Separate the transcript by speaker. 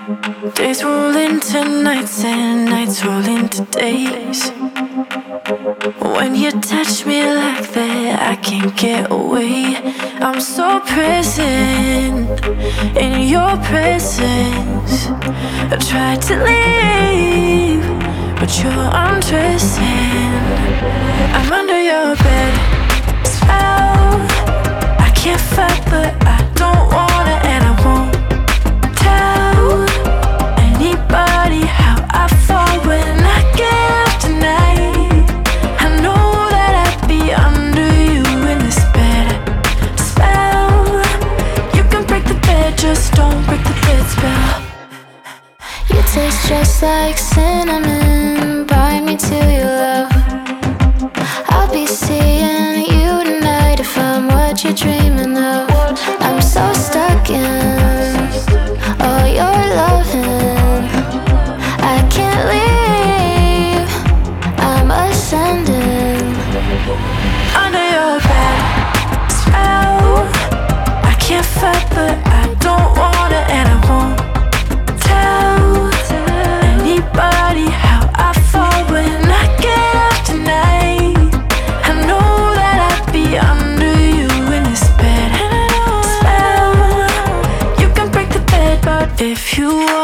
Speaker 1: Days roll into nights and nights roll into days. When you touch me like that, I can't get away. I'm so present in your presence. I tried to leave, but you're undressing. I'm under your bed spell. I can't fight, but I don't wanna, and I won't tell anybody how I fall when I get up tonight. I know that I'd be under you in this bed spell. You can break the bed, just don't break the bed spell.
Speaker 2: You taste just like cinnamon, bite me to your love. I'll be seeing you tonight if I'm what you're dreaming of. I'm so stuck in all your loving, I can't leave, I'm ascending.
Speaker 1: Under your bed spell. I can't fight, but I don't wanna, and I won't tell anybody how I fall when I get up tonight. I know that I'd be under you in this bed spell. You can break the bed, but if you